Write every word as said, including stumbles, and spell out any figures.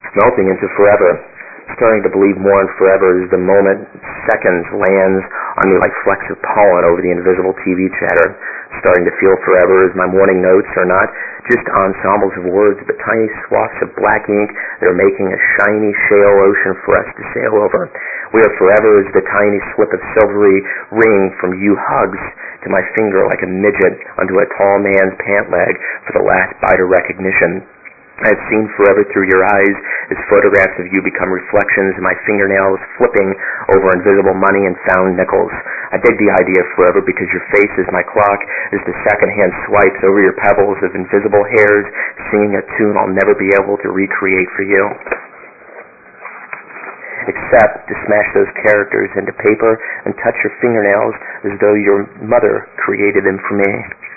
melting into forever. Starting to believe more in forever as the moment, seconds, lands on me like flecks of pollen over the invisible T V chatter. Starting to feel forever as my morning notes are not just ensembles of words, but tiny swaths of black ink that are making a shiny shale ocean for us to sail over. We are forever as the tiny slip of silvery ring from you hugs to my finger like a midget onto a tall man's pant leg for the last bite of recognition. I have seen forever through your eyes as photographs of you become reflections of my fingernails flipping over invisible money and found nickels. I dig the idea of forever because your face is my clock, as the second-hand swipes over your pebbles of invisible hairs, singing a tune I'll never be able to recreate for you. Except to smash those characters into paper and touch your fingernails as though your mother created them for me.